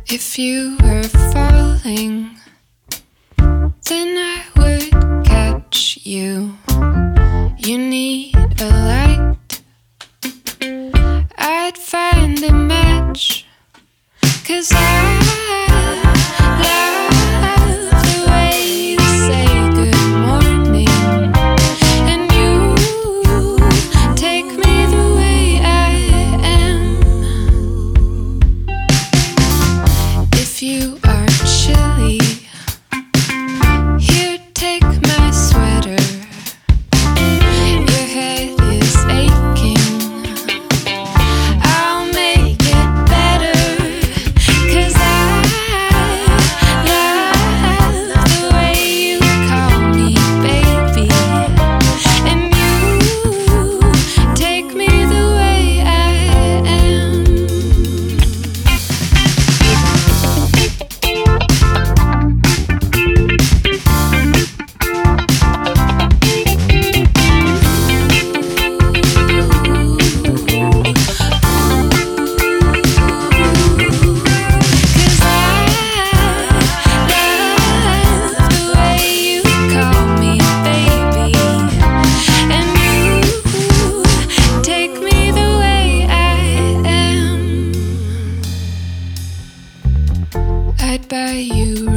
If you were falling, then I would catch you. You need a light, I'd find a match. 'Cause I love the way you say good morning, and you take me the way I am. If you are chilly, here, take my sweater. Your head is aching, I'll make it better. 'Cause I love the way you call me baby, and you take me the way I am. I'd buy you